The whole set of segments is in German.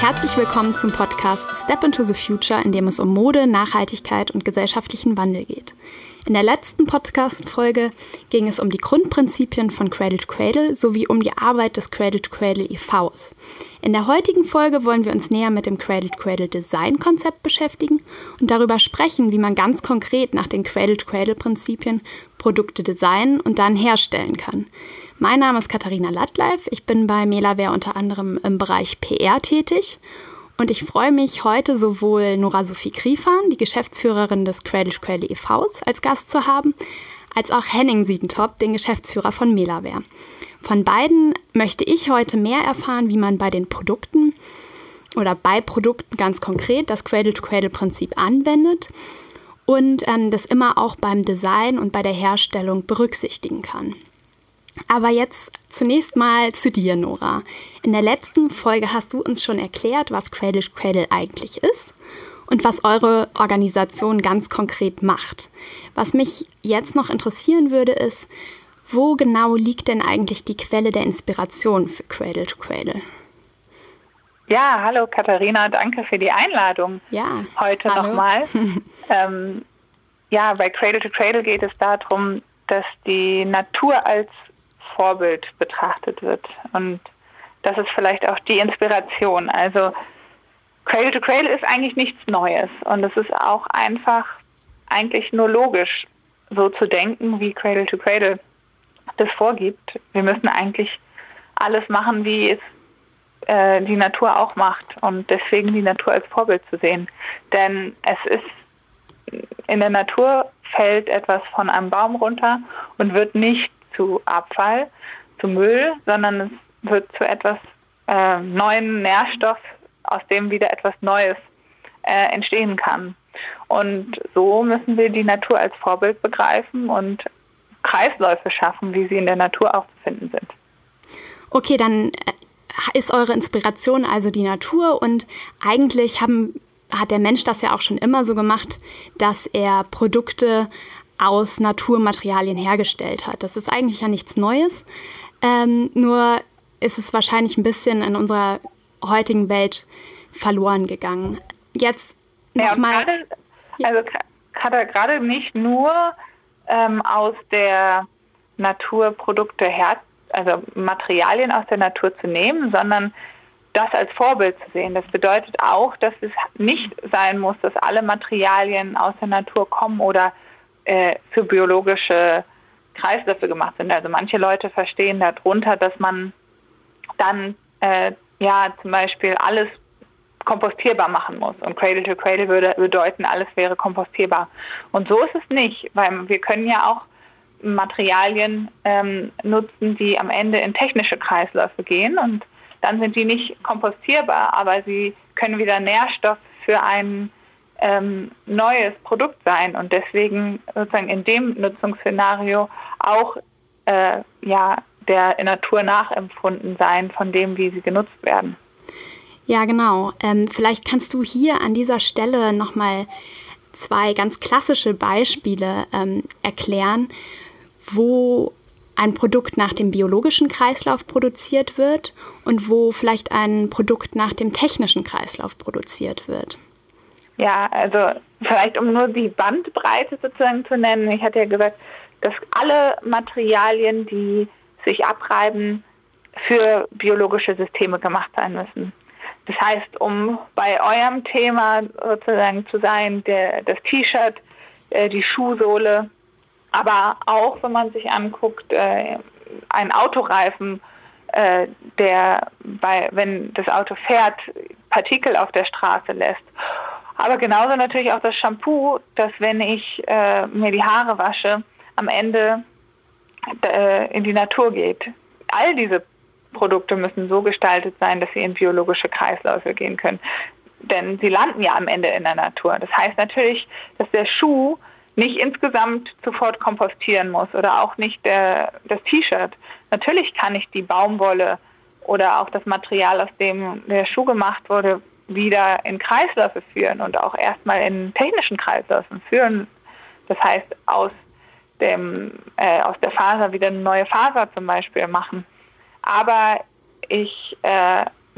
Herzlich willkommen zum Podcast Step into the Future, in dem es um Mode, Nachhaltigkeit und gesellschaftlichen Wandel geht. In der letzten Podcast-Folge ging es um die Grundprinzipien von Cradle to Cradle sowie um die Arbeit des Cradle to Cradle e.V.s. In der heutigen Folge wollen wir uns näher mit dem Cradle to Cradle Design-Konzept beschäftigen und darüber sprechen, wie man ganz konkret nach den Cradle to Cradle Prinzipien Produkte designen und dann herstellen kann. Mein Name ist Katharina Lattleif, ich bin bei Melaware unter anderem im Bereich PR tätig und ich freue mich, heute sowohl Nora Sophie Kriefahn, die Geschäftsführerin des Cradle to Cradle e.V.s, als Gast zu haben, als auch Henning Siedentop, den Geschäftsführer von Melaware. Von beiden möchte ich heute mehr erfahren, wie man bei den Produkten oder bei Produkten ganz konkret das Cradle to Cradle Prinzip anwendet und das immer auch beim Design und bei der Herstellung berücksichtigen kann. Aber jetzt zunächst mal zu dir, Nora. In der letzten Folge hast du uns schon erklärt, was Cradle to Cradle eigentlich ist und was eure Organisation ganz konkret macht. Was mich jetzt noch interessieren würde, ist, wo genau liegt denn eigentlich die Quelle der Inspiration für Cradle to Cradle? Ja, hallo Katharina, danke für die Einladung. Ja, heute nochmal. Bei Cradle to Cradle geht es darum, dass die Natur als Vorbild betrachtet wird. Und das ist vielleicht auch die Inspiration. Also Cradle to Cradle ist eigentlich nichts Neues. Und es ist auch einfach eigentlich nur logisch, so zu denken, wie Cradle to Cradle das vorgibt. Wir müssen eigentlich alles machen, wie es die Natur auch macht. Und deswegen die Natur als Vorbild zu sehen. Denn es ist in der Natur fällt etwas von einem Baum runter und wird nicht zu Abfall, zu Müll, sondern es wird zu etwas neuen Nährstoff, aus dem wieder etwas Neues entstehen kann. Und so müssen wir die Natur als Vorbild begreifen und Kreisläufe schaffen, wie sie in der Natur auch zu finden sind. Okay, dann ist eure Inspiration also die Natur und eigentlich hat der Mensch das ja auch schon immer so gemacht, dass er Produkte aus Naturmaterialien hergestellt hat. Das ist eigentlich ja nichts Neues, nur ist es wahrscheinlich ein bisschen in unserer heutigen Welt verloren gegangen. Jetzt nochmal. Gerade nicht nur aus der Natur Produkte also Materialien aus der Natur zu nehmen, sondern das als Vorbild zu sehen. Das bedeutet auch, dass es nicht sein muss, dass alle Materialien aus der Natur kommen oder für biologische Kreisläufe gemacht sind. Also manche Leute verstehen darunter, dass man dann zum Beispiel alles kompostierbar machen muss. Und Cradle to Cradle würde bedeuten, alles wäre kompostierbar. Und so ist es nicht, weil wir können ja auch Materialien nutzen, die am Ende in technische Kreisläufe gehen und dann sind die nicht kompostierbar, aber sie können wieder Nährstoff für ein neues Produkt sein und deswegen sozusagen in dem Nutzungsszenario auch der Natur nachempfunden sein von dem, wie sie genutzt werden. Ja, genau. Vielleicht kannst du hier an dieser Stelle nochmal 2 ganz klassische Beispiele erklären, wo ein Produkt nach dem biologischen Kreislauf produziert wird und wo vielleicht ein Produkt nach dem technischen Kreislauf produziert wird. Ja, also vielleicht um nur die Bandbreite sozusagen zu nennen. Ich hatte ja gesagt, dass alle Materialien, die sich abreiben, für biologische Systeme gemacht sein müssen. Das heißt, um bei eurem Thema sozusagen zu sein, das T-Shirt, die Schuhsohle, aber auch, wenn man sich anguckt, ein Autoreifen, wenn das Auto fährt, Partikel auf der Straße lässt. Aber genauso natürlich auch das Shampoo, dass wenn ich mir die Haare wasche, am Ende in die Natur geht. All diese Produkte müssen so gestaltet sein, dass sie in biologische Kreisläufe gehen können. Denn sie landen ja am Ende in der Natur. Das heißt natürlich, dass der Schuh nicht insgesamt sofort kompostieren muss oder auch nicht das T-Shirt. Natürlich kann ich die Baumwolle oder auch das Material, aus dem der Schuh gemacht wurde, wieder in Kreisläufe führen und auch erstmal in technischen Kreisläufen führen. Das heißt, aus der Faser wieder eine neue Faser zum Beispiel machen. Aber ich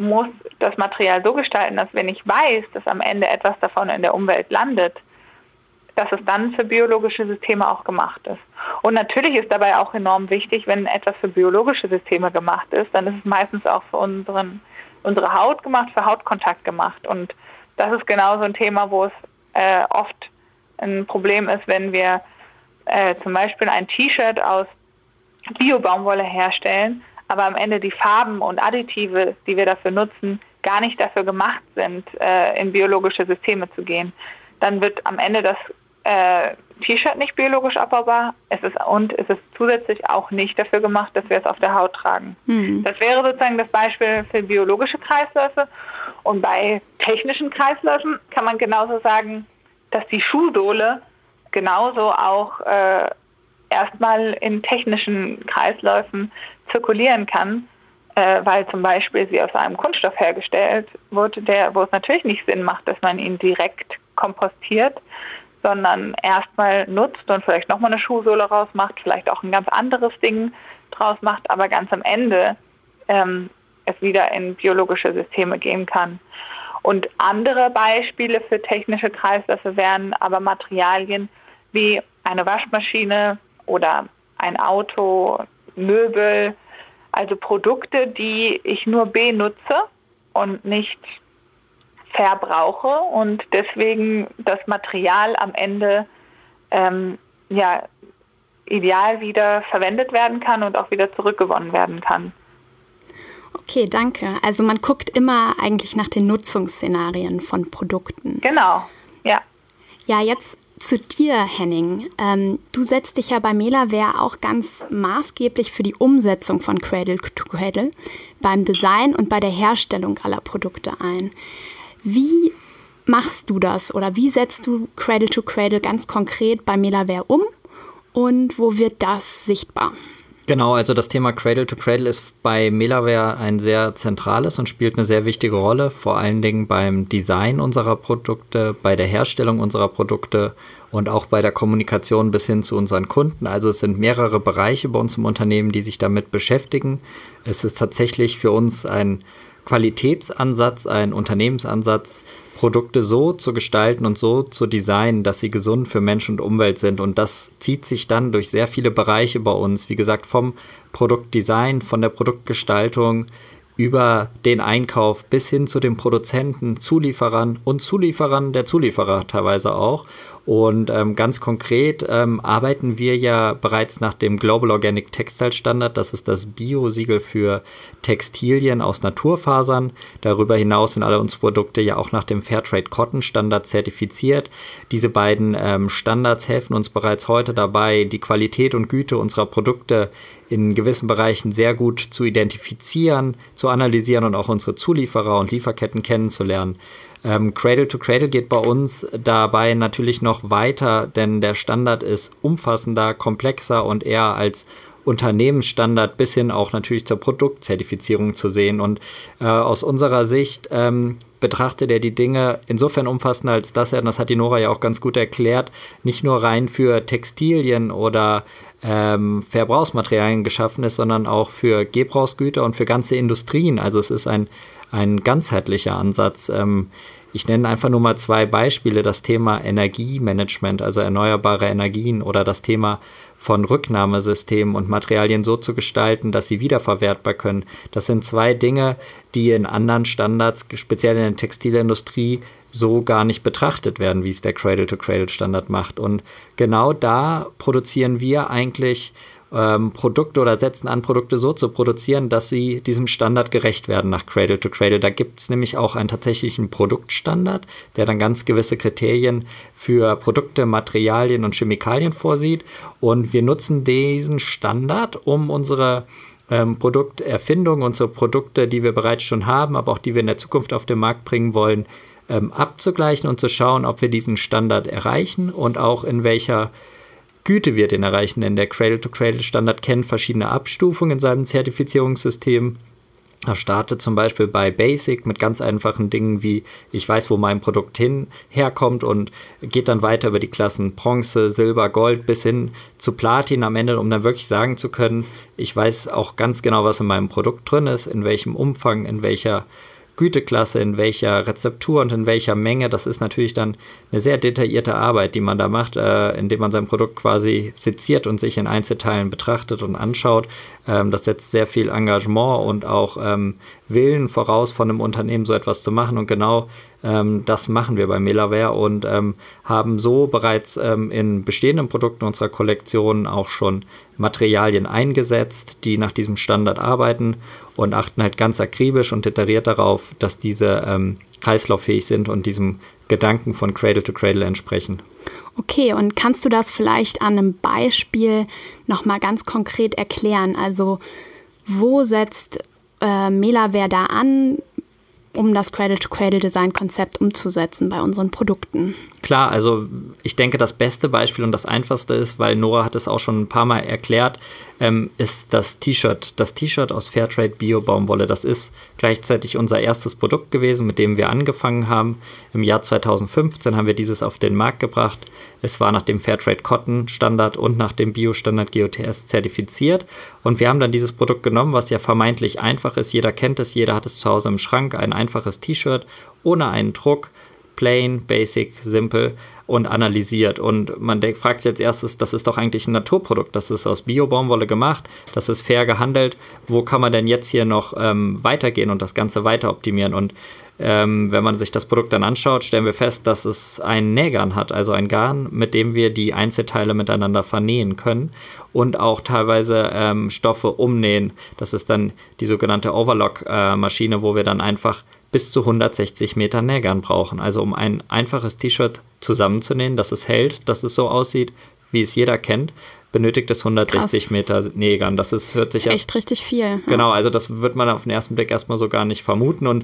muss das Material so gestalten, dass wenn ich weiß, dass am Ende etwas davon in der Umwelt landet, dass es dann für biologische Systeme auch gemacht ist. Und natürlich ist dabei auch enorm wichtig, wenn etwas für biologische Systeme gemacht ist, dann ist es meistens auch für unsere Haut gemacht, für Hautkontakt gemacht. Und das ist genau so ein Thema, wo es oft ein Problem ist, wenn wir zum Beispiel ein T-Shirt aus Bio-Baumwolle herstellen, aber am Ende die Farben und Additive, die wir dafür nutzen, gar nicht dafür gemacht sind, in biologische Systeme zu gehen. Dann wird am Ende das T-Shirt nicht biologisch abbaubar. Es ist zusätzlich auch nicht dafür gemacht, dass wir es auf der Haut tragen. Mhm. Das wäre sozusagen das Beispiel für biologische Kreisläufe. Und bei technischen Kreisläufen kann man genauso sagen, dass die Schuhsohle genauso auch erstmal in technischen Kreisläufen zirkulieren kann, weil zum Beispiel sie aus einem Kunststoff hergestellt wurde, wo es natürlich nicht Sinn macht, dass man ihn direkt kompostiert, sondern erstmal nutzt und vielleicht nochmal eine Schuhsohle rausmacht, vielleicht auch ein ganz anderes Ding draus macht, aber ganz am Ende es wieder in biologische Systeme gehen kann. Und andere Beispiele für technische Kreisläufe wären aber Materialien wie eine Waschmaschine oder ein Auto, Möbel, also Produkte, die ich nur benutze und nicht verbrauche und deswegen das Material am Ende ideal wieder verwendet werden kann und auch wieder zurückgewonnen werden kann. Okay, danke. Also man guckt immer eigentlich nach den Nutzungsszenarien von Produkten. Genau, ja. Ja, jetzt zu dir, Henning. Du setzt dich ja bei Melaware auch ganz maßgeblich für die Umsetzung von Cradle to Cradle beim Design und bei der Herstellung aller Produkte ein. Wie machst du das oder wie setzt du Cradle to Cradle ganz konkret bei Melaware um und wo wird das sichtbar? Genau, also das Thema Cradle to Cradle ist bei Melaware ein sehr zentrales und spielt eine sehr wichtige Rolle, vor allen Dingen beim Design unserer Produkte, bei der Herstellung unserer Produkte und auch bei der Kommunikation bis hin zu unseren Kunden. Also es sind mehrere Bereiche bei uns im Unternehmen, die sich damit beschäftigen. Es ist tatsächlich für uns ein Qualitätsansatz, ein Unternehmensansatz, Produkte so zu gestalten und so zu designen, dass sie gesund für Mensch und Umwelt sind. Und das zieht sich dann durch sehr viele Bereiche bei uns. Wie gesagt, vom Produktdesign, von der Produktgestaltung über den Einkauf bis hin zu den Produzenten, Zulieferern und Zulieferern der Zulieferer teilweise auch. Und ganz konkret arbeiten wir ja bereits nach dem Global Organic Textile Standard. Das ist das Bio-Siegel für Textilien aus Naturfasern. Darüber hinaus sind alle unsere Produkte ja auch nach dem Fairtrade Cotton Standard zertifiziert. Diese beiden Standards helfen uns bereits heute dabei, die Qualität und Güte unserer Produkte in gewissen Bereichen sehr gut zu identifizieren, zu analysieren und auch unsere Zulieferer und Lieferketten kennenzulernen. Cradle to Cradle geht bei uns dabei natürlich noch weiter, denn der Standard ist umfassender, komplexer und eher als Unternehmensstandard bis hin auch natürlich zur Produktzertifizierung zu sehen. Und aus unserer Sicht betrachtet er die Dinge insofern umfassender, als dass er, und das hat die Nora ja auch ganz gut erklärt, nicht nur rein für Textilien oder Verbrauchsmaterialien geschaffen ist, sondern auch für Gebrauchsgüter und für ganze Industrien. Also es ist ein ganzheitlicher Ansatz. Ich nenne einfach nur mal 2 Beispiele. Das Thema Energiemanagement, also erneuerbare Energien oder das Thema von Rücknahmesystemen und Materialien so zu gestalten, dass sie wiederverwertbar können. Das sind 2 Dinge, die in anderen Standards, speziell in der Textilindustrie, so gar nicht betrachtet werden, wie es der Cradle-to-Cradle-Standard macht. Und genau da produzieren wir eigentlich Produkte oder setzen an, Produkte so zu produzieren, dass sie diesem Standard gerecht werden nach Cradle to Cradle. Da gibt es nämlich auch einen tatsächlichen Produktstandard, der dann ganz gewisse Kriterien für Produkte, Materialien und Chemikalien vorsieht. Und wir nutzen diesen Standard, um unsere Produkterfindung, unsere Produkte, die wir bereits schon haben, aber auch die wir in der Zukunft auf den Markt bringen wollen, abzugleichen und zu schauen, ob wir diesen Standard erreichen und auch in welcher Güte wir den erreichen, denn der Cradle-to-Cradle-Standard kennt verschiedene Abstufungen in seinem Zertifizierungssystem. Er startet zum Beispiel bei Basic mit ganz einfachen Dingen wie, ich weiß, wo mein Produkt herkommt und geht dann weiter über die Klassen Bronze, Silber, Gold bis hin zu Platin am Ende, um dann wirklich sagen zu können, ich weiß auch ganz genau, was in meinem Produkt drin ist, in welchem Umfang, in welcher Güteklasse, in welcher Rezeptur und in welcher Menge. Das ist natürlich dann eine sehr detaillierte Arbeit, die man da macht, indem man sein Produkt quasi seziert und sich in Einzelteilen betrachtet und anschaut. Das setzt sehr viel Engagement und auch Willen voraus, von einem Unternehmen so etwas zu machen. Und genau das machen wir bei Melaware und haben so bereits in bestehenden Produkten unserer Kollektion auch schon Materialien eingesetzt, die nach diesem Standard arbeiten und achten halt ganz akribisch und detailliert darauf, dass diese kreislauffähig sind und diesem Gedanken von Cradle to Cradle entsprechen. Okay, und kannst du das vielleicht an einem Beispiel nochmal ganz konkret erklären? Also wo setzt Melaware da an, um das Cradle-to-Cradle-Design-Konzept umzusetzen bei unseren Produkten? Klar, also ich denke, das beste Beispiel und das einfachste ist, weil Nora hat es auch schon ein paar Mal erklärt, ist das T-Shirt. Das T-Shirt aus Fairtrade Bio-Baumwolle. Das ist gleichzeitig unser erstes Produkt gewesen, mit dem wir angefangen haben. Im Jahr 2015 haben wir dieses auf den Markt gebracht. Es war nach dem Fairtrade Cotton Standard und nach dem Bio-Standard GOTS zertifiziert. Und wir haben dann dieses Produkt genommen, was ja vermeintlich einfach ist. Jeder kennt es, jeder hat es zu Hause im Schrank. Ein einfaches T-Shirt ohne einen Druck. Plain, basic, simpel und analysiert. Und man fragt sich als erstes, das ist doch eigentlich ein Naturprodukt. Das ist aus Bio-Baumwolle gemacht, das ist fair gehandelt. Wo kann man denn jetzt hier noch weitergehen und das Ganze weiter optimieren? Und wenn man sich das Produkt dann anschaut, stellen wir fest, dass es ein Nähgarn hat, also ein Garn, mit dem wir die Einzelteile miteinander vernähen können und auch teilweise Stoffe umnähen. Das ist dann die sogenannte Overlock-Maschine, wo wir dann einfach bis zu 160 Meter Nähgarn brauchen. Also um ein einfaches T-Shirt zusammenzunähen, dass es hält, dass es so aussieht, wie es jeder kennt, benötigt es 160 Krass. Meter Nähgarn. Das ist, hört sich echt richtig viel. Ja. Genau, also das wird man auf den ersten Blick erstmal so gar nicht vermuten. Und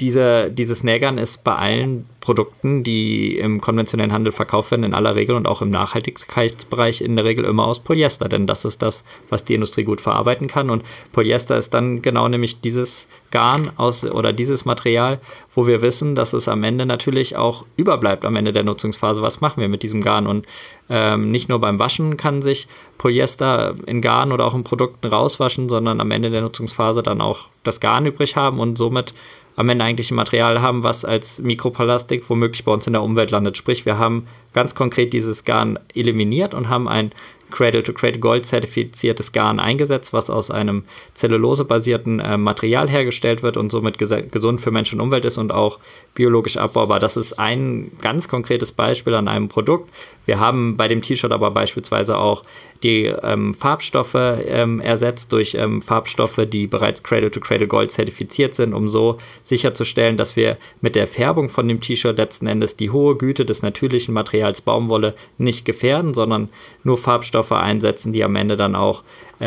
dieses Nähgarn ist bei allen Produkten, die im konventionellen Handel verkauft werden, in aller Regel und auch im Nachhaltigkeitsbereich in der Regel immer aus Polyester, denn das ist das, was die Industrie gut verarbeiten kann. Und Polyester ist dann genau nämlich dieses Garn oder dieses Material, wo wir wissen, dass es am Ende natürlich auch überbleibt am Ende der Nutzungsphase. Was machen wir mit diesem Garn? Und nicht nur beim Waschen kann sich Polyester in Garn oder auch in Produkten rauswaschen, sondern am Ende der Nutzungsphase dann auch das Garn übrig haben und somit am Ende eigentlich ein Material haben, was als Mikroplastik womöglich bei uns in der Umwelt landet. Sprich, wir haben ganz konkret dieses Garn eliminiert und haben ein Cradle-to-Cradle Gold zertifiziertes Garn eingesetzt, was aus einem zellulosebasierten Material hergestellt wird und somit gesund für Mensch und Umwelt ist und auch biologisch abbaubar. Das ist ein ganz konkretes Beispiel an einem Produkt. Wir haben bei dem T-Shirt aber beispielsweise auch die Farbstoffe ersetzt durch Farbstoffe, die bereits Cradle-to-Cradle Gold zertifiziert sind, um so sicherzustellen, dass wir mit der Färbung von dem T-Shirt letzten Endes die hohe Güte des natürlichen Materials Baumwolle nicht gefährden, sondern nur Farbstoffe einsetzen, die am Ende dann auch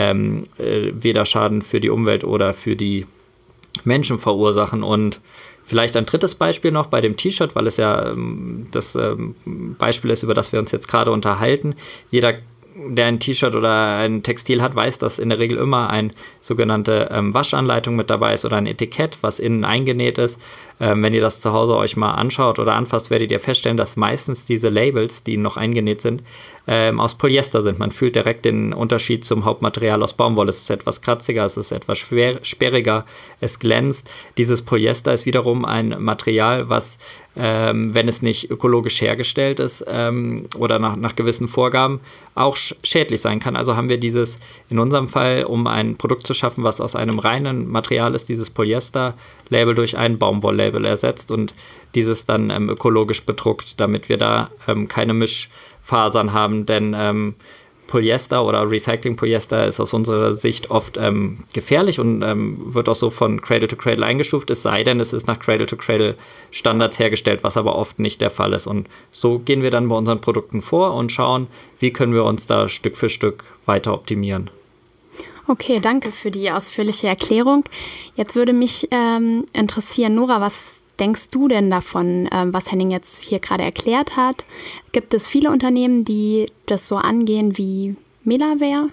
weder Schaden für die Umwelt oder für die Menschen verursachen. Und vielleicht ein drittes Beispiel noch bei dem T-Shirt, weil es ja das Beispiel ist, über das wir uns jetzt gerade unterhalten. Jeder, der ein T-Shirt oder ein Textil hat, weiß, dass in der Regel immer eine sogenannte Waschanleitung mit dabei ist oder ein Etikett, was innen eingenäht ist. Wenn ihr das zu Hause euch mal anschaut oder anfasst, werdet ihr feststellen, dass meistens diese Labels, die noch eingenäht sind, aus Polyester sind. Man fühlt direkt den Unterschied zum Hauptmaterial aus Baumwolle. Es ist etwas kratziger, es ist etwas sperriger, es glänzt. Dieses Polyester ist wiederum ein Material, was, wenn es nicht ökologisch hergestellt ist oder nach gewissen Vorgaben, auch schädlich sein kann. Also haben wir dieses in unserem Fall, um ein Produkt zu schaffen, was aus einem reinen Material ist, dieses Polyester-Label durch ein Baumwoll-Label ersetzt und dieses dann ökologisch bedruckt, damit wir da keine Mischfasern haben, denn Polyester oder Recycling-Polyester ist aus unserer Sicht oft gefährlich und wird auch so von Cradle-to-Cradle eingestuft, es sei denn, es ist nach Cradle-to-Cradle-Standards hergestellt, was aber oft nicht der Fall ist. Und so gehen wir dann bei unseren Produkten vor und schauen, wie können wir uns da Stück für Stück weiter optimieren. Okay, danke für die ausführliche Erklärung. Jetzt würde mich interessieren, Nora, was denkst du denn davon, was Henning jetzt hier gerade erklärt hat? Gibt es viele Unternehmen, die das so angehen wie Melaware?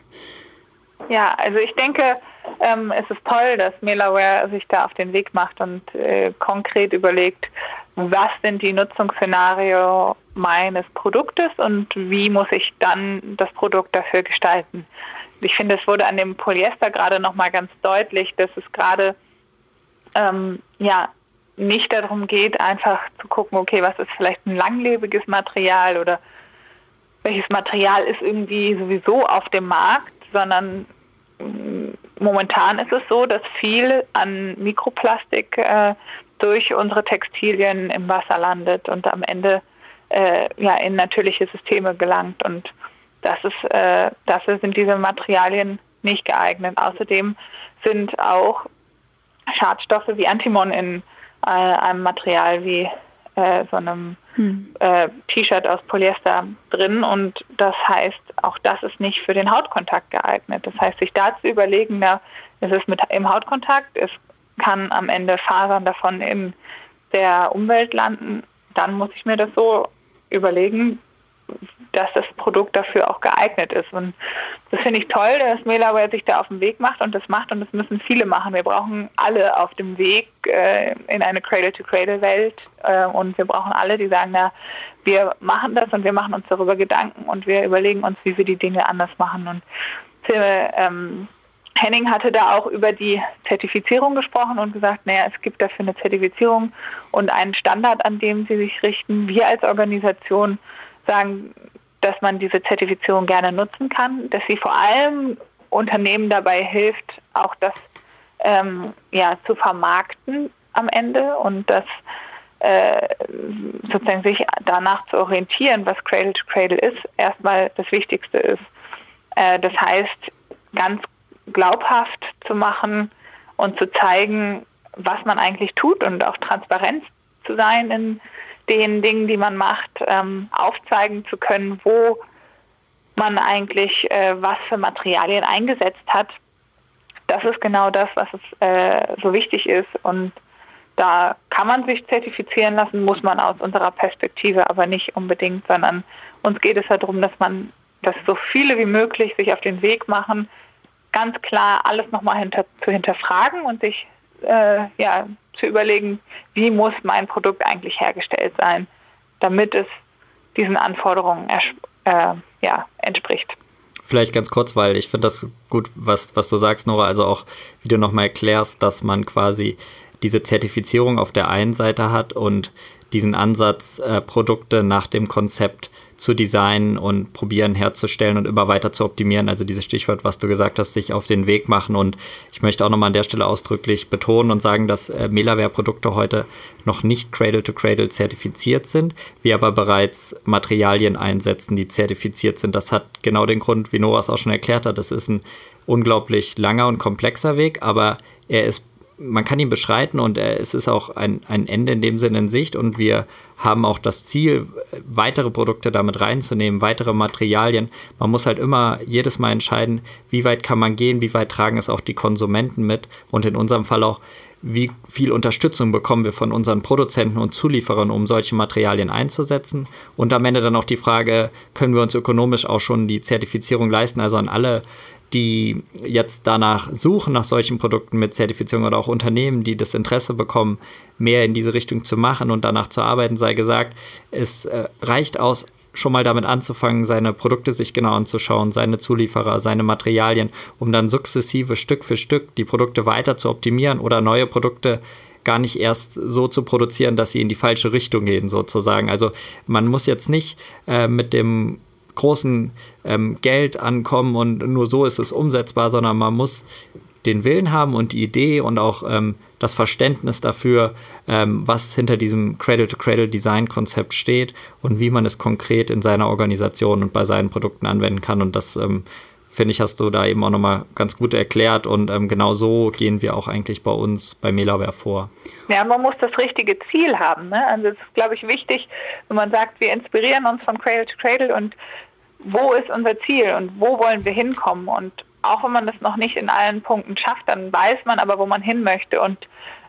Ja, also ich denke, es ist toll, dass Melaware sich da auf den Weg macht und konkret überlegt, was sind die Nutzungsszenarien meines Produktes und wie muss ich dann das Produkt dafür gestalten. Ich finde, es wurde an dem Polyester gerade nochmal ganz deutlich, dass es gerade nicht darum geht, einfach zu gucken, okay, was ist vielleicht ein langlebiges Material oder welches Material ist irgendwie sowieso auf dem Markt, sondern momentan ist es so, dass viel an Mikroplastik durch unsere Textilien im Wasser landet und am Ende in natürliche Systeme gelangt. Und dafür sind diese Materialien nicht geeignet. Außerdem sind auch Schadstoffe wie Antimon in einem Material wie so einem T-Shirt aus Polyester drin, und das heißt, auch das ist nicht für den Hautkontakt geeignet. Das heißt, sich da zu überlegen, es ist im Hautkontakt, es kann am Ende Fasern davon in der Umwelt landen, dann muss ich mir das so überlegen, dass das Produkt dafür auch geeignet ist. Und das finde ich toll, dass Melaware sich da auf den Weg macht, und das müssen viele machen. Wir brauchen alle auf dem Weg in eine Cradle-to-Cradle-Welt, und wir brauchen alle, die sagen, wir machen das und wir machen uns darüber Gedanken und wir überlegen uns, wie wir die Dinge anders machen. Und Henning hatte da auch über die Zertifizierung gesprochen und gesagt, es gibt dafür eine Zertifizierung und einen Standard, an dem sie sich richten. Wir als Organisation sagen, dass man diese Zertifizierung gerne nutzen kann, dass sie vor allem Unternehmen dabei hilft, auch das zu vermarkten am Ende und das sozusagen sich danach zu orientieren, was Cradle to Cradle ist, erstmal das Wichtigste ist. Das heißt, ganz glaubhaft zu machen und zu zeigen, was man eigentlich tut und auch transparent zu sein in den Dingen, die man macht, aufzeigen zu können, wo man eigentlich was für Materialien eingesetzt hat. Das ist genau das, was es so wichtig ist, und da kann man sich zertifizieren lassen, muss man aus unserer Perspektive aber nicht unbedingt, sondern uns geht es darum, dass so viele wie möglich sich auf den Weg machen, ganz klar alles nochmal zu hinterfragen und sich zu überlegen, wie muss mein Produkt eigentlich hergestellt sein, damit es diesen Anforderungen entspricht. Vielleicht ganz kurz, weil ich finde das gut, was du sagst, Nora, also auch, wie du nochmal erklärst, dass man quasi diese Zertifizierung auf der einen Seite hat und diesen Ansatz, Produkte nach dem Konzept zu designen und probieren herzustellen und immer weiter zu optimieren. Also dieses Stichwort, was du gesagt hast, sich auf den Weg machen. Und ich möchte auch nochmal an der Stelle ausdrücklich betonen und sagen, dass Melaware-Produkte heute noch nicht Cradle-to-Cradle zertifiziert sind, wir aber bereits Materialien einsetzen, die zertifiziert sind. Das hat genau den Grund, wie Nora es auch schon erklärt hat. Das ist ein unglaublich langer und komplexer Weg, aber man kann ihn beschreiten, und es ist auch ein Ende in dem Sinne in Sicht, und wir haben auch das Ziel, weitere Produkte damit reinzunehmen, weitere Materialien. Man muss halt immer jedes Mal entscheiden, wie weit kann man gehen, wie weit tragen es auch die Konsumenten mit, und in unserem Fall auch, wie viel Unterstützung bekommen wir von unseren Produzenten und Zulieferern, um solche Materialien einzusetzen, und am Ende dann auch die Frage, können wir uns ökonomisch auch schon die Zertifizierung leisten, also an alle, die jetzt danach suchen, nach solchen Produkten mit Zertifizierung, oder auch Unternehmen, die das Interesse bekommen, mehr in diese Richtung zu machen und danach zu arbeiten, sei gesagt, es reicht aus, schon mal damit anzufangen, seine Produkte sich genau anzuschauen, seine Zulieferer, seine Materialien, um dann sukzessive Stück für Stück die Produkte weiter zu optimieren oder neue Produkte gar nicht erst so zu produzieren, dass sie in die falsche Richtung gehen, sozusagen. Also man muss jetzt nicht mit dem großen Geld ankommen und nur so ist es umsetzbar, sondern man muss den Willen haben und die Idee und auch das Verständnis dafür, was hinter diesem Cradle-to-Cradle-Design-Konzept steht und wie man es konkret in seiner Organisation und bei seinen Produkten anwenden kann. Und das, finde ich, hast du da eben auch nochmal ganz gut erklärt, und genau so gehen wir auch eigentlich bei uns bei Melaware vor. Ja, man muss das richtige Ziel haben, ne? Also es ist, glaube ich, wichtig, wenn man sagt, wir inspirieren uns von Cradle to Cradle, und wo ist unser Ziel und wo wollen wir hinkommen? Und auch wenn man das noch nicht in allen Punkten schafft, dann weiß man aber, wo man hin möchte, und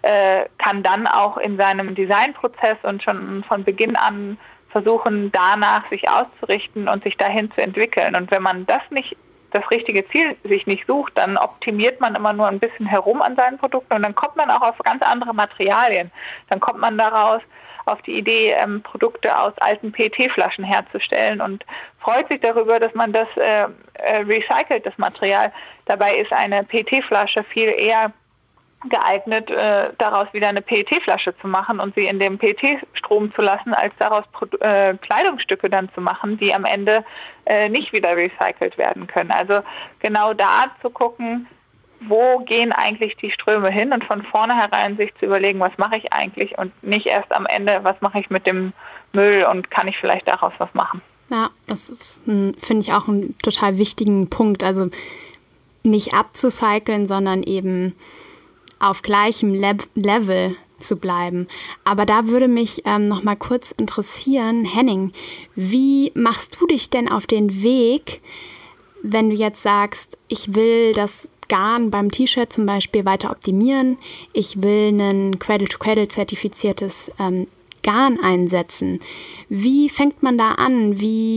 kann dann auch in seinem Designprozess und schon von Beginn an versuchen, danach sich auszurichten und sich dahin zu entwickeln. Und wenn man das richtige Ziel sich nicht sucht, dann optimiert man immer nur ein bisschen herum an seinen Produkten, und dann kommt man auch auf ganz andere Materialien. Dann kommt man daraus auf die Idee, Produkte aus alten PET-Flaschen herzustellen, und freut sich darüber, dass man das recycelt, das Material. Dabei ist eine PET-Flasche viel eher geeignet, daraus wieder eine PET-Flasche zu machen und sie in dem PET-Strom zu lassen, als daraus Kleidungsstücke dann zu machen, die am Ende nicht wieder recycelt werden können. Also genau da zu gucken, wo gehen eigentlich die Ströme hin und von vornherein sich zu überlegen, was mache ich eigentlich und nicht erst am Ende, was mache ich mit dem Müll und kann ich vielleicht daraus was machen. Ja, das ist, finde ich, auch einen total wichtigen Punkt. Also nicht abzucyceln, sondern eben auf gleichem Level zu bleiben. Aber da würde mich noch mal kurz interessieren, Henning, wie machst du dich denn auf den Weg, wenn du jetzt sagst, ich will das Garn beim T-Shirt zum Beispiel weiter optimieren, ich will ein Cradle-to-Cradle zertifiziertes Garn einsetzen. Wie fängt man da an?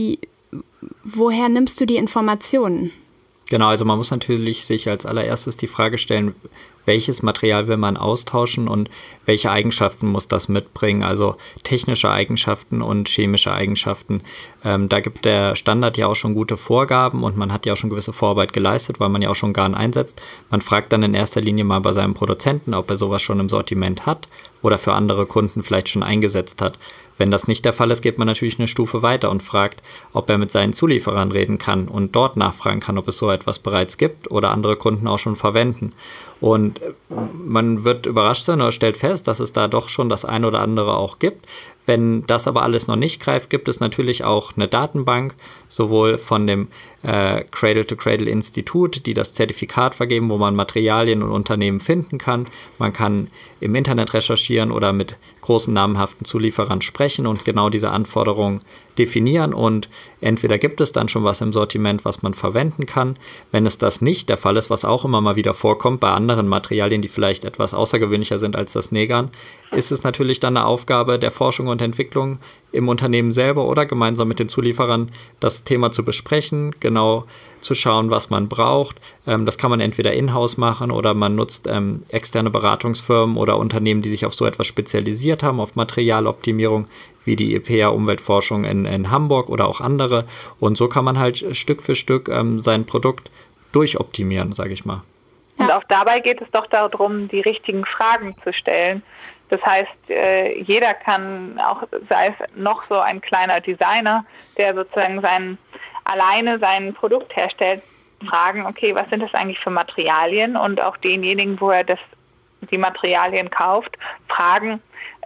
Woher nimmst du die Informationen? Genau, also man muss natürlich sich als allererstes die Frage stellen, welches Material will man austauschen und welche Eigenschaften muss das mitbringen, also technische Eigenschaften und chemische Eigenschaften. Da gibt der Standard ja auch schon gute Vorgaben und man hat ja auch schon gewisse Vorarbeit geleistet, weil man ja auch schon Garn einsetzt. Man fragt dann in erster Linie mal bei seinem Produzenten, ob er sowas schon im Sortiment hat oder für andere Kunden vielleicht schon eingesetzt hat. Wenn das nicht der Fall ist, geht man natürlich eine Stufe weiter und fragt, ob er mit seinen Zulieferern reden kann und dort nachfragen kann, ob es so etwas bereits gibt oder andere Kunden auch schon verwenden. Und man wird überrascht sein oder stellt fest, dass es da doch schon das eine oder andere auch gibt. Wenn das aber alles noch nicht greift, gibt es natürlich auch eine Datenbank, sowohl von dem Cradle-to-Cradle-Institut, die das Zertifikat vergeben, wo man Materialien und Unternehmen finden kann. Man kann im Internet recherchieren oder mit großen namhaften Zulieferern sprechen und genau diese Anforderungen definieren. Und entweder gibt es dann schon was im Sortiment, was man verwenden kann. Wenn es das nicht der Fall ist, was auch immer mal wieder vorkommt bei anderen Materialien, die vielleicht etwas außergewöhnlicher sind als das Nähgarn, ist es natürlich dann eine Aufgabe der Forschung und Entwicklung im Unternehmen selber oder gemeinsam mit den Zulieferern das Thema zu besprechen, genau zu schauen, was man braucht. Das kann man entweder in-house machen oder man nutzt externe Beratungsfirmen oder Unternehmen, die sich auf so etwas spezialisiert haben, auf Materialoptimierung, wie die EPA Umweltforschung in Hamburg oder auch andere. Und so kann man halt Stück für Stück sein Produkt durchoptimieren, sage ich mal. Und auch dabei geht es doch darum, die richtigen Fragen zu stellen. Das heißt, jeder kann, auch sei es noch so ein kleiner Designer, der sozusagen alleine sein Produkt herstellt, fragen, okay, was sind das eigentlich für Materialien? Und auch denjenigen, wo er die Materialien kauft, fragen,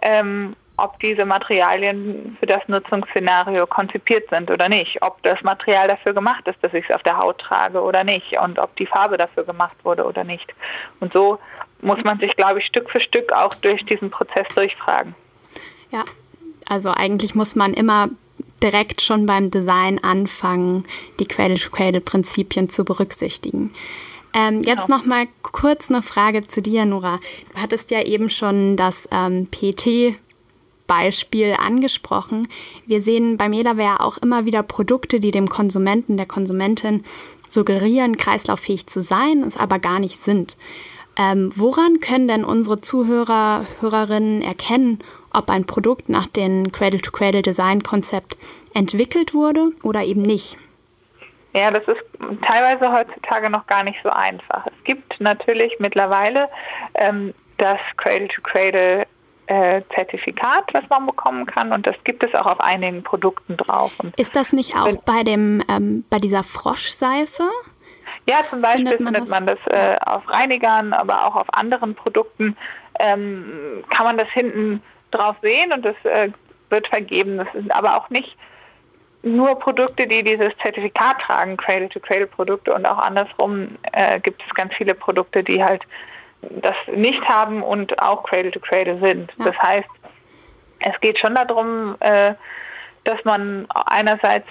ob diese Materialien für das Nutzungsszenario konzipiert sind oder nicht, ob das Material dafür gemacht ist, dass ich es auf der Haut trage oder nicht und ob die Farbe dafür gemacht wurde oder nicht. Und so muss man sich, glaube ich, Stück für Stück auch durch diesen Prozess durchfragen. Ja, also eigentlich muss man immer direkt schon beim Design anfangen, die Cradle-to-Cradle-Prinzipien zu berücksichtigen. Jetzt noch mal kurz eine Frage zu dir, Nora. Du hattest ja eben schon das PET-Beispiel angesprochen. Wir sehen bei Melaware auch immer wieder Produkte, die dem Konsumenten, der Konsumentin suggerieren, kreislauffähig zu sein, es aber gar nicht sind. Woran können denn unsere Hörerinnen erkennen, ob ein Produkt nach dem Cradle-to-Cradle-Design-Konzept entwickelt wurde oder eben nicht? Ja, das ist teilweise heutzutage noch gar nicht so einfach. Es gibt natürlich mittlerweile das Cradle-to-Cradle-Zertifikat, was man bekommen kann, und das gibt es auch auf einigen Produkten drauf. Und ist das nicht auch bei dieser Froschseife? Ja, zum Beispiel findet man das auf Reinigern, aber auch auf anderen Produkten kann man das hinten drauf sehen und das wird vergeben. Das sind aber auch nicht nur Produkte, die dieses Zertifikat tragen, Cradle-to-Cradle-Produkte, und auch andersrum gibt es ganz viele Produkte, die halt das nicht haben und auch Cradle-to-Cradle sind. Ja. Das heißt, es geht schon darum, dass man einerseits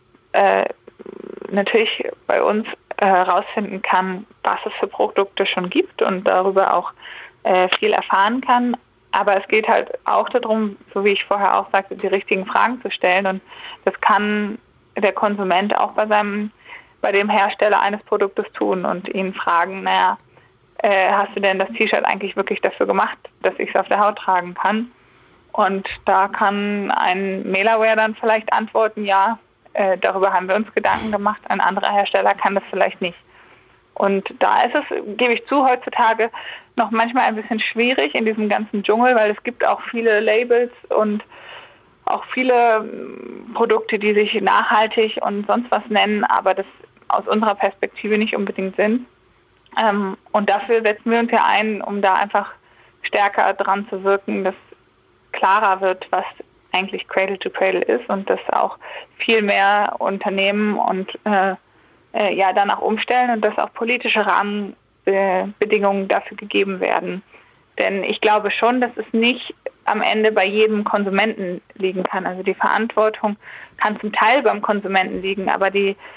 natürlich bei uns herausfinden kann, was es für Produkte schon gibt und darüber auch viel erfahren kann. Aber es geht halt auch darum, so wie ich vorher auch sagte, die richtigen Fragen zu stellen. Und das kann der Konsument auch bei dem Hersteller eines Produktes tun und ihn fragen, hast du denn das T-Shirt eigentlich wirklich dafür gemacht, dass ich es auf der Haut tragen kann? Und da kann ein Melaware dann vielleicht antworten, ja, darüber haben wir uns Gedanken gemacht, ein anderer Hersteller kann das vielleicht nicht. Und da ist es, gebe ich zu, heutzutage noch manchmal ein bisschen schwierig in diesem ganzen Dschungel, weil es gibt auch viele Labels und auch viele Produkte, die sich nachhaltig und sonst was nennen, aber das aus unserer Perspektive nicht unbedingt sind. Und dafür setzen wir uns ja ein, um da einfach stärker dran zu wirken, dass klarer wird, was eigentlich Cradle to Cradle ist und dass auch viel mehr Unternehmen und danach umstellen und dass auch politische Rahmenbedingungen dafür gegeben werden. Denn ich glaube schon, dass es nicht am Ende bei jedem Konsumenten liegen kann. Also die Verantwortung kann zum Teil beim Konsumenten liegen, aber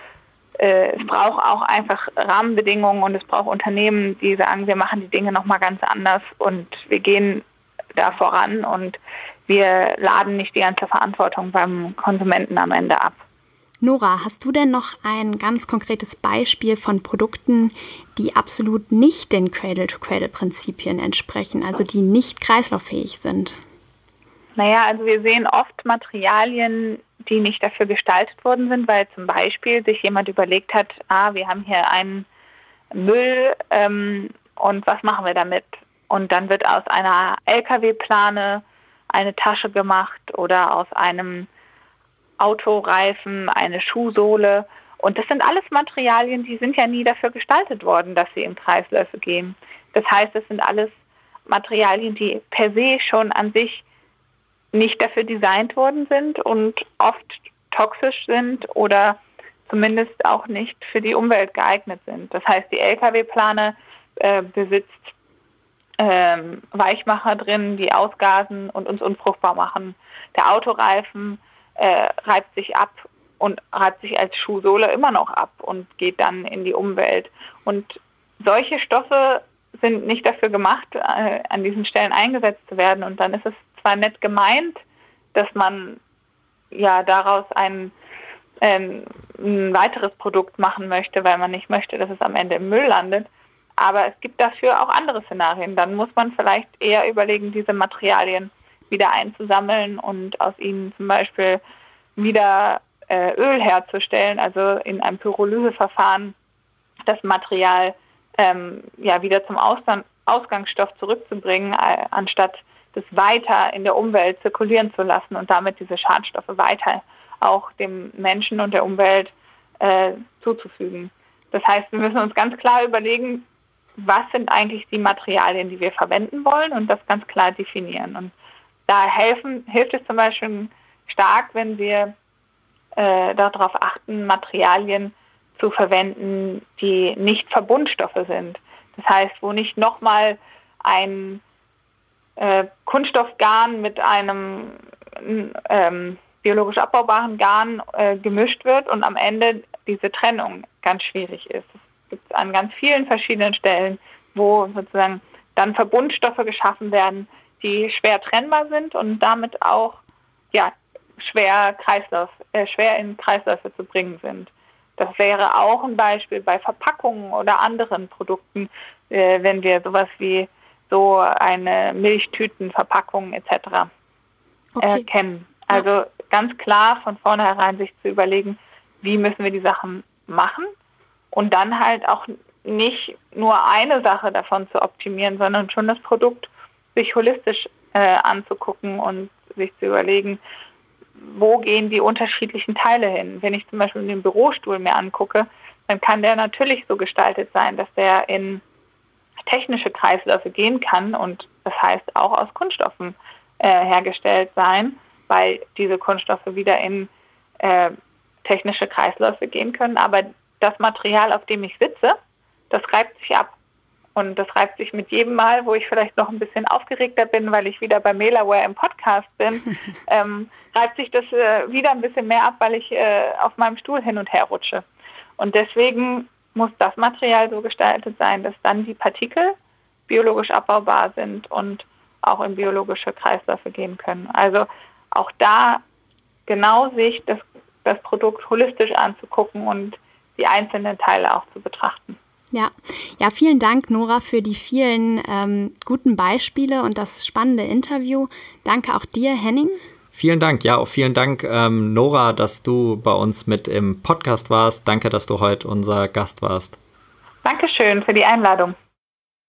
es braucht auch einfach Rahmenbedingungen und es braucht Unternehmen, die sagen, wir machen die Dinge nochmal ganz anders und wir gehen da voran und wir laden nicht die ganze Verantwortung beim Konsumenten am Ende ab. Nora, hast du denn noch ein ganz konkretes Beispiel von Produkten, die absolut nicht den Cradle-to-Cradle-Prinzipien entsprechen, also die nicht kreislauffähig sind? Naja, also wir sehen oft Materialien, die nicht dafür gestaltet worden sind, weil zum Beispiel sich jemand überlegt hat, wir haben hier einen Müll und was machen wir damit? Und dann wird aus einer LKW-Plane eine Tasche gemacht oder aus einem Autoreifen, eine Schuhsohle. Und das sind alles Materialien, die sind ja nie dafür gestaltet worden, dass sie in Kreisläufe gehen. Das heißt, das sind alles Materialien, die per se schon an sich nicht dafür designt worden sind und oft toxisch sind oder zumindest auch nicht für die Umwelt geeignet sind. Das heißt, die LKW-Plane besitzt Weichmacher drin, die ausgasen und uns unfruchtbar machen. Der Autoreifen reibt sich ab und reibt sich als Schuhsohle immer noch ab und geht dann in die Umwelt. Und solche Stoffe sind nicht dafür gemacht, an diesen Stellen eingesetzt zu werden. Und dann ist es zwar nett gemeint, dass man ja daraus ein weiteres Produkt machen möchte, weil man nicht möchte, dass es am Ende im Müll landet. Aber es gibt dafür auch andere Szenarien. Dann muss man vielleicht eher überlegen, diese Materialien wieder einzusammeln und aus ihnen zum Beispiel wieder Öl herzustellen, also in einem Pyrolyseverfahren das Material wieder zum Ausgangsstoff zurückzubringen, anstatt das weiter in der Umwelt zirkulieren zu lassen und damit diese Schadstoffe weiter auch dem Menschen und der Umwelt zuzufügen. Das heißt, wir müssen uns ganz klar überlegen, was sind eigentlich die Materialien, die wir verwenden wollen und das ganz klar definieren. Und da hilft es zum Beispiel stark, wenn wir darauf achten, Materialien zu verwenden, die nicht Verbundstoffe sind. Das heißt, wo nicht nochmal ein Kunststoffgarn mit einem biologisch abbaubaren Garn gemischt wird und am Ende diese Trennung ganz schwierig ist. Es gibt an ganz vielen verschiedenen Stellen, wo sozusagen dann Verbundstoffe geschaffen werden, die schwer trennbar sind und damit auch schwer in Kreisläufe zu bringen sind. Das wäre auch ein Beispiel bei Verpackungen oder anderen Produkten, wenn wir sowas wie so eine Milchtütenverpackung etc. kennen. Also ganz klar von vornherein sich zu überlegen, wie müssen wir die Sachen machen und dann halt auch nicht nur eine Sache davon zu optimieren, sondern schon das Produkt sich holistisch anzugucken und sich zu überlegen, wo gehen die unterschiedlichen Teile hin. Wenn ich zum Beispiel den Bürostuhl mir angucke, dann kann der natürlich so gestaltet sein, dass der in technische Kreisläufe gehen kann und das heißt auch aus Kunststoffen hergestellt sein, weil diese Kunststoffe wieder in technische Kreisläufe gehen können. Aber das Material, auf dem ich sitze, das reibt sich ab. Und das reibt sich mit jedem Mal, wo ich vielleicht noch ein bisschen aufgeregter bin, weil ich wieder bei Melaware im Podcast bin, reibt sich das wieder ein bisschen mehr ab, weil ich auf meinem Stuhl hin und her rutsche. Und deswegen muss das Material so gestaltet sein, dass dann die Partikel biologisch abbaubar sind und auch in biologische Kreisläufe gehen können. Also auch da genau sich das Produkt holistisch anzugucken und die einzelnen Teile auch zu betrachten. Ja, vielen Dank, Nora, für die vielen guten Beispiele und das spannende Interview. Danke auch dir, Henning. Vielen Dank, auch vielen Dank, Nora, dass du bei uns mit im Podcast warst. Danke, dass du heute unser Gast warst. Dankeschön für die Einladung.